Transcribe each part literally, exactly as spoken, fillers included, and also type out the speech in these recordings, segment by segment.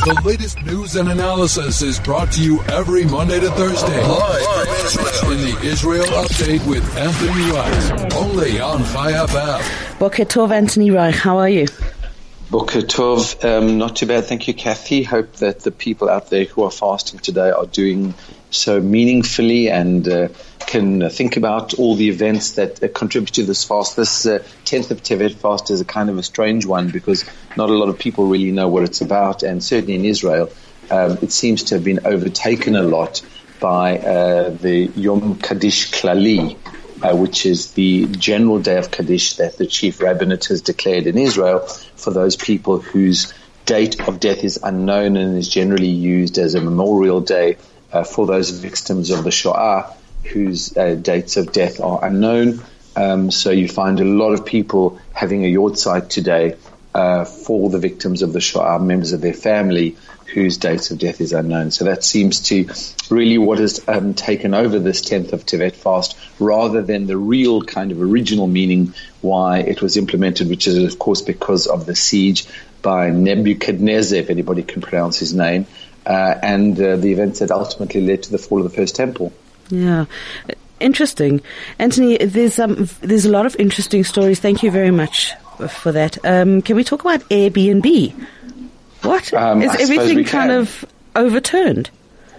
The latest news and analysis is brought to you every Monday to Thursday. Live from Israel in the Israel Update with Anthony Reich. Only on Chai F M. Boker Tov, Anthony Reich. How are you? Boker Tov. Um, not too bad. Thank you, Kathy. Hope that the people out there who are fasting today are doing so meaningfully and uh, can uh, think about all the events that uh, contribute to this fast. This uh, tenth of Tevet fast is a kind of a strange one because not a lot of people really know what it's about, and certainly in Israel um, it seems to have been overtaken a lot by uh, the Yom Kaddish Klali, uh, which is the general day of Kaddish that the chief rabbinate has declared in Israel for those people whose date of death is unknown and is generally used as a memorial day Uh, for those victims of the Shoah whose uh, dates of death are unknown. Um, so you find a lot of people having a yahrzeit today uh, for the victims of the Shoah, members of their family whose dates of death is unknown. So that seems to really what has um, taken over this tenth of Tevet fast rather than the real kind of original meaning why it was implemented, which is of course because of the siege by Nebuchadnezzar, if anybody can pronounce his name, Uh, and uh, the events that ultimately led to the fall of the first temple. Yeah, interesting, Anthony. There's um, there's a lot of interesting stories. Thank you very much for that. Um, can we talk about Airbnb? What um, is I everything kind can. of overturned?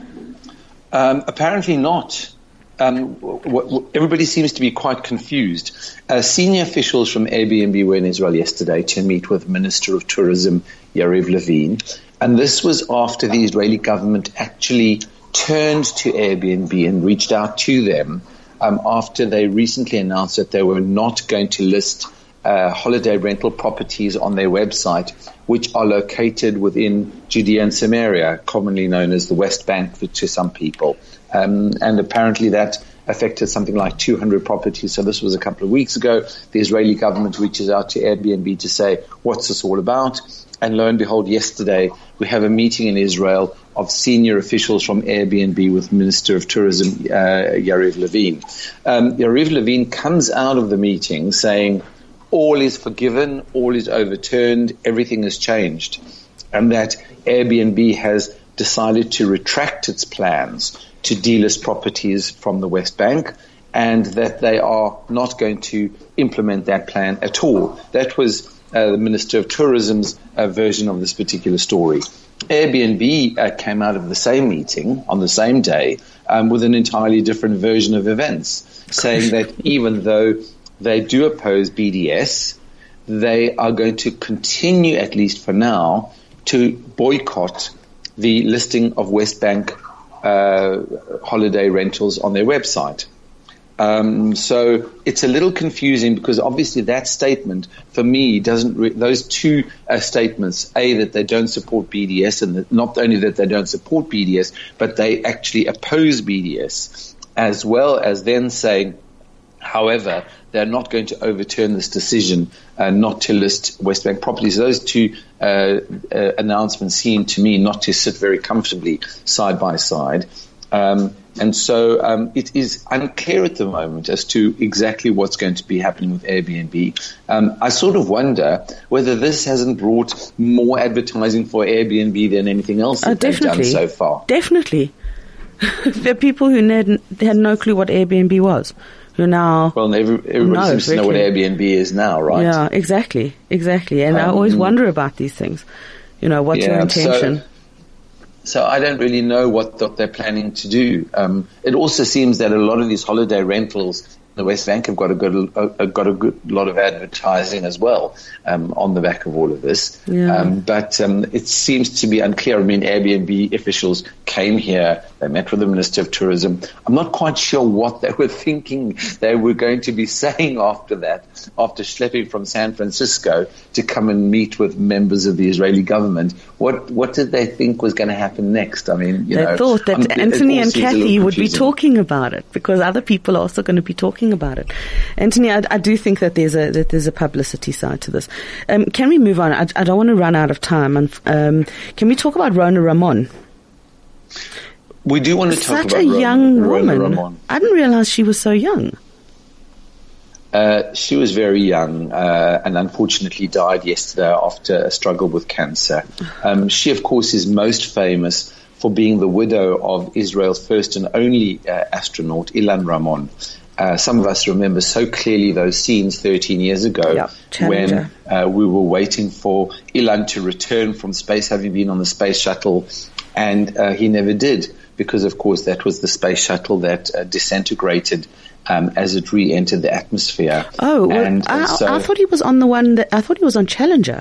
Um, apparently not. Um, w- w- everybody seems to be quite confused. Uh, senior officials from Airbnb were in Israel yesterday to meet with Minister of Tourism Yariv Levin. And this was after the Israeli government actually turned to Airbnb and reached out to them um, after they recently announced that they were not going to list uh, holiday rental properties on their website, which are located within Judea and Samaria, commonly known as the West Bank to some people. Um, and apparently that affected something like two hundred properties. So this was a couple of weeks ago. The Israeli government reaches out to Airbnb to say, what's this all about? And lo and behold, yesterday we have a meeting in Israel of senior officials from Airbnb with Minister of Tourism uh, Yariv Levin. Um, Yariv Levin comes out of the meeting saying all is forgiven, all is overturned, everything has changed, and that Airbnb has decided to retract its plans to delist properties from the West Bank, and that they are not going to implement that plan at all. That was Uh, the Minister of Tourism's uh, version of this particular story. Airbnb uh, came out of the same meeting on the same day um, with an entirely different version of events, saying that even though they do oppose B D S, they are going to continue, at least for now, to boycott the listing of West Bank uh, holiday rentals on their website. Um, so it's a little confusing because obviously that statement for me doesn't, re- those two uh, statements, A, that they don't support B D S, and that not only that they don't support B D S, but they actually oppose B D S, as well as then saying, however, they're not going to overturn this decision uh, not to list West Bank properties. Those two uh, uh, announcements seem to me not to sit very comfortably side by side. Um, and so um, it is unclear at the moment as to exactly what's going to be happening with Airbnb. Um, I sort of wonder whether this hasn't brought more advertising for Airbnb than anything else that oh, they've done so far. Definitely. There are people who had, had no clue what Airbnb was, who now... Well, every, everybody know, seems to know what Airbnb is now, right? Yeah, exactly, exactly. And um, I always wonder about these things. You know, what's yeah, your intention? So, So I don't really know what, what they're planning to do. Um, it also seems that a lot of these holiday rentals in the West Bank have got a good, uh, got a good lot of advertising as well um, on the back of all of this. Yeah. Um, but um, it seems to be unclear. I mean, Airbnb officials came here. They met with the Minister of Tourism. I'm not quite sure what they were thinking they were going to be saying after that, after schlepping from San Francisco to come and meet with members of the Israeli government. What what did they think was going to happen next? I mean, you they know, thought that um, Anthony and Kathy would be confusing. talking about it because other people are also going to be talking about it. Anthony, I, I do think that there's a that there's a publicity side to this. Um, can we move on? I, I don't want to run out of time. And um, can we talk about Rona Ramon? We do want to talk Such about a Rona, young Rona woman. Ramon. I didn't realize she was so young. Uh, she was very young uh, and unfortunately died yesterday after a struggle with cancer. Um, she, of course, is most famous for being the widow of Israel's first and only uh, astronaut, Ilan Ramon. Uh, some of us remember so clearly those scenes thirteen years ago yep, when uh, we were waiting for Ilan to return from space, having been on the space shuttle, and uh, he never did because, of course, that was the space shuttle that uh, disintegrated um, as it re-entered the atmosphere. Oh, well, and, I, and so, I thought he was on the one that I thought he was on Challenger.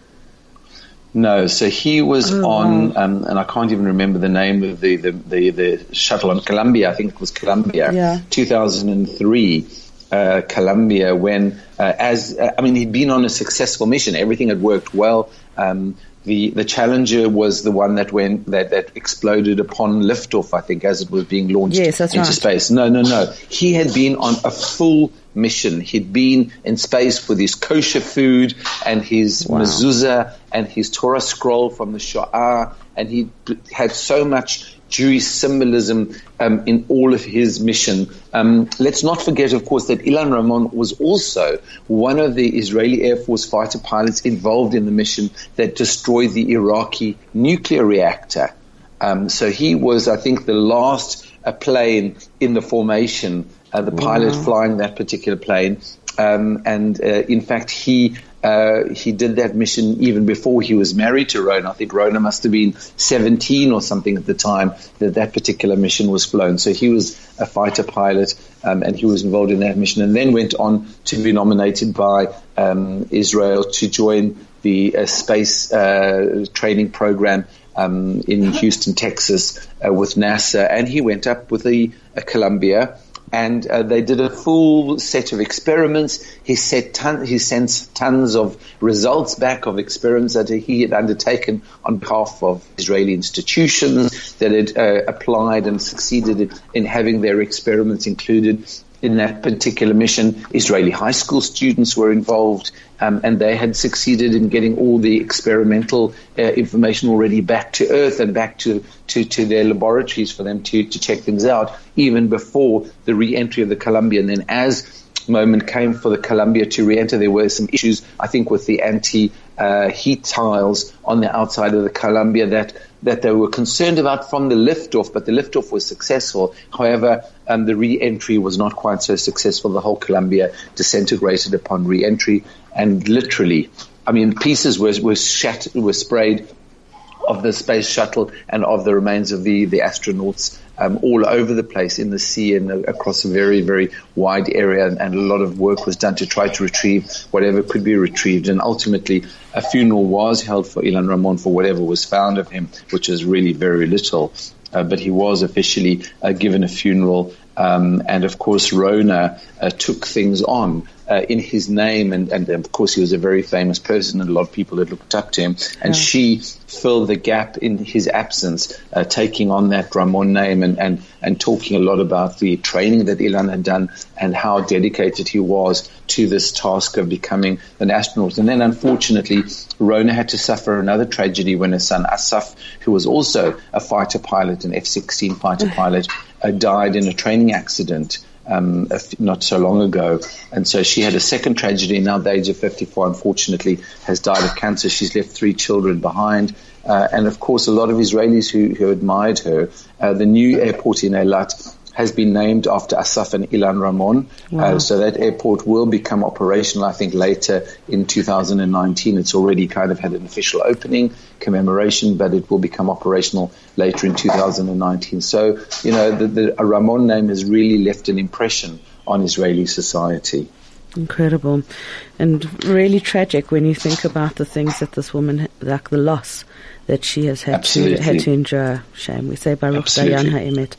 No, so he was oh, on, wow. um, and I can't even remember the name of the, the, the, the shuttle on Columbia. I think it was Columbia, yeah. two thousand three, uh, Columbia, when, uh, as, uh, I mean, he'd been on a successful mission. Everything had worked well. Um, the, the Challenger was the one that went, that, that exploded upon liftoff, I think, as it was being launched yes, that's into right. space. No, no, no. He had been on a full mission. He'd been in space with his kosher food and his wow. mezuzah and his Torah scroll from the Shoah, and he had so much Jewish symbolism um, in all of his mission. Um, let's not forget, of course, that Ilan Ramon was also one of the Israeli Air Force fighter pilots involved in the mission that destroyed the Iraqi nuclear reactor. Um, so he was, I think, the last uh, plane in the formation, uh, the pilot wow. flying that particular plane. Um, and uh, in fact, he uh, he did that mission even before he was married to Rona. I think Rona must have been seventeen or something at the time that that particular mission was flown. So he was a fighter pilot, um, and he was involved in that mission, and then went on to be nominated by um, Israel to join the uh, space uh, training program um, in Houston, Texas, uh, with NASA, and he went up with the uh, Columbia. And uh, they did a full set of experiments. He, set ton, he sent tons of results back of experiments that he had undertaken on behalf of Israeli institutions that had uh, applied and succeeded in, in having their experiments included in that particular mission. Israeli high school students were involved, um, and they had succeeded in getting all the experimental uh, information already back to Earth and back to, to, to their laboratories for them to, to check things out, even before the re-entry of the Columbia. And then as moment came for the Columbia to re-enter, there were some issues, I think, with the anti-heat uh, tiles on the outside of the Columbia that that they were concerned about from the liftoff, but the liftoff was successful. However, um, the re-entry was not quite so successful. The whole Columbia disintegrated upon re-entry, and literally, I mean, pieces were were shattered, were sprayed of the space shuttle and of the remains of the the astronauts um, all over the place in the sea and uh, across a very, very wide area, and, and a lot of work was done to try to retrieve whatever could be retrieved. And ultimately, a funeral was held for Ilan Ramon for whatever was found of him, which is really very little. Uh, but he was officially uh, given a funeral. Um, and, of course, Rona uh, took things on uh, in his name. And, and, of course, he was a very famous person, and a lot of people had looked up to him. And yeah. she filled the gap in his absence, uh, taking on that Ramon name and, and, and talking a lot about the training that Ilan had done and how dedicated he was to this task of becoming an astronaut. And then, unfortunately, Rona had to suffer another tragedy when her son Asaf, who was also a fighter pilot, an F sixteen fighter pilot, uh, died in a training accident um, not so long ago. And so she had a second tragedy. Now, at the age of fifty-four, unfortunately, has died of cancer. She's left three children behind. Uh, and, of course, a lot of Israelis who, who admired her. Uh, the new airport in Eilat has been named after Asaf and Ilan Ramon. Wow. Uh, so that airport will become operational, I think, later in two thousand nineteen. It's already kind of had an official opening commemoration, but it will become operational later in two thousand nineteen. So, you know, the, the Ramon name has really left an impression on Israeli society. Incredible. And really tragic when you think about the things that this woman, like the loss that she has had to had to endure. Shame. We say Baruch Dayan Ha'emet.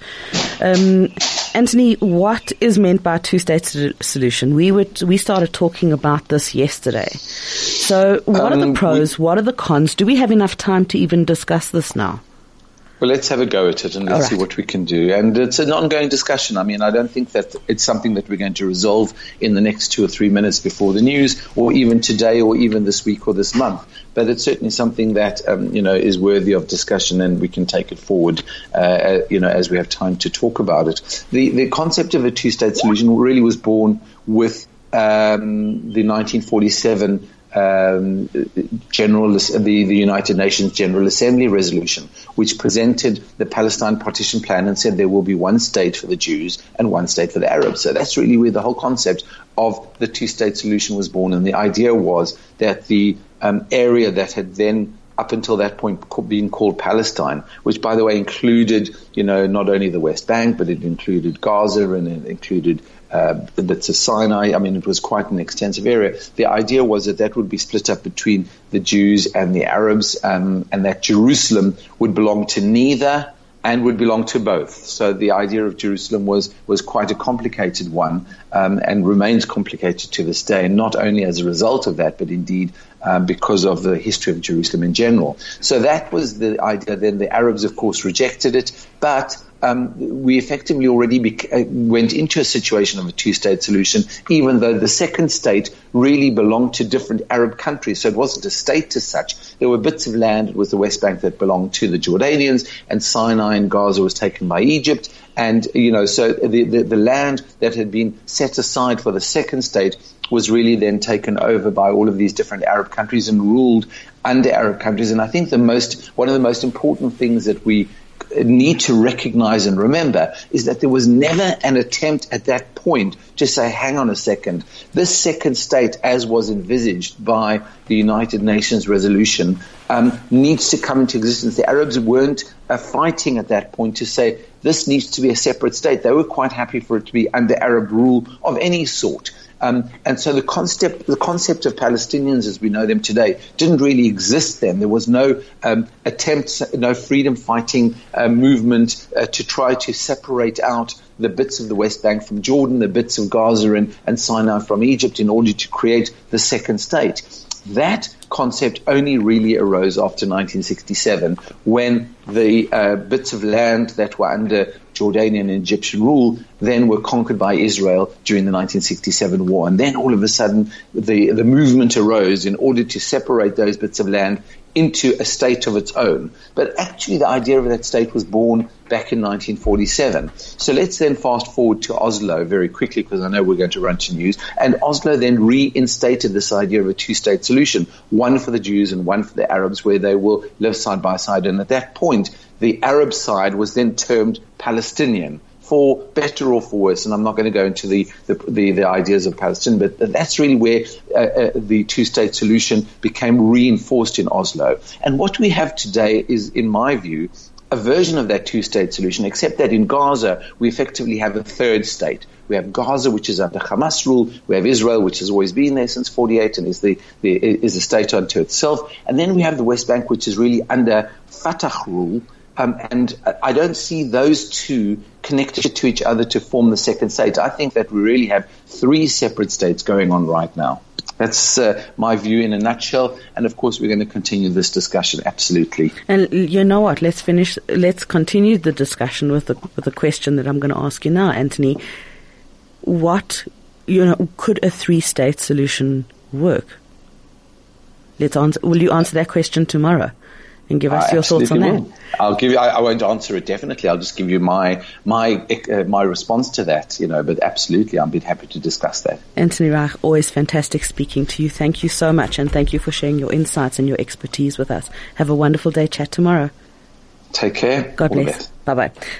Um, Anthony, what is meant by a two-state solution? We would we started talking about this yesterday. So, what um, are the pros? We, what are the cons? Do we have enough time to even discuss this now? Well, let's have a go at it and let's right. see what we can do. And it's an ongoing discussion. I mean, I don't think that it's something that we're going to resolve in the next two or three minutes before the news, or even today, or even this week or this month. But it's certainly something that, um, you know, is worthy of discussion, and we can take it forward, uh, you know, as we have time to talk about it. The, the concept of a two-state solution really was born with um, the nineteen forty-seven um, General, the, the United Nations General Assembly resolution, which presented the Palestine partition plan and said there will be one state for the Jews and one state for the Arabs. So that's really where the whole concept of the two-state solution was born. And the idea was that the um, area that had then up until that point being called Palestine, which, by the way, included, you know, not only the West Bank, but it included Gaza and it included uh, the bits of Sinai. I mean, it was quite an extensive area. The idea was that that would be split up between the Jews and the Arabs, um, and that Jerusalem would belong to neither and would belong to both. So the idea of Jerusalem was was quite a complicated one, um, and remains complicated to this day, and not only as a result of that, but indeed um, because of the history of Jerusalem in general. So that was the idea. Then the Arabs, of course, rejected it, but Um, we effectively already bec- uh, went into a situation of a two-state solution, even though the second state really belonged to different Arab countries. So it wasn't a state as such. There were bits of land, it was the West Bank, that belonged to the Jordanians, and Sinai and Gaza was taken by Egypt. And, you know, so the, the, the land that had been set aside for the second state was really then taken over by all of these different Arab countries and ruled under Arab countries. And I think the most, one of the most important things that we need to recognize and remember is that there was never an attempt at that point to say, hang on a second, this second state, as was envisaged by the United Nations resolution, um, needs to come into existence. The Arabs weren't uh, fighting at that point to say this needs to be a separate state. They were quite happy for it to be under Arab rule of any sort. Um, and so the concept, the concept of Palestinians as we know them today didn't really exist then. There was no um, attempt, no freedom-fighting uh, movement uh, to try to separate out the bits of the West Bank from Jordan, the bits of Gaza and, and Sinai from Egypt in order to create the second state. That concept only really arose after nineteen sixty-seven, when the uh, bits of land that were under Jordanian and Egyptian rule then were conquered by Israel during the nineteen sixty-seven war. And then all of a sudden the, the movement arose in order to separate those bits of land into a state of its own. But actually the idea of that state was born back in nineteen forty-seven. So let's then fast forward to Oslo very quickly, because I know we're going to run to news. And Oslo then reinstated this idea of a two-state solution, one for the Jews and one for the Arabs, where they will live side by side. And at that point, the Arab side was then termed Palestinian, for better or for worse. And I'm not going to go into the, the, the, the ideas of Palestine, but that's really where uh, uh, the two-state solution became reinforced in Oslo. And what we have today is, in my view, a version of that two-state solution, except that in Gaza, we effectively have a third state. We have Gaza, which is under Hamas rule. We have Israel, which has always been there since forty-eight and is the, the is a state unto itself. And then we have the West Bank, which is really under Fatah rule. Um, and I don't see those two connected to each other to form the second state. I think that we really have three separate states going on right now. That's uh, my view in a nutshell. And of course, we're going to continue this discussion. Absolutely. And you know what? Let's finish. Let's continue the discussion with the with the question that I'm going to ask you now, Anthony. What, you know, could a three-state solution work? Let's answer. Will you answer that question tomorrow? And give us I your thoughts on will. that. I'll give you. I, I won't answer it definitely. I'll just give you my my uh, my response to that. You know, but absolutely, I'd be happy to discuss that. Anthony Reich, always fantastic speaking to you. Thank you so much, and thank you for sharing your insights and your expertise with us. Have a wonderful day. Chat tomorrow. Take care. God bless. Bye bye.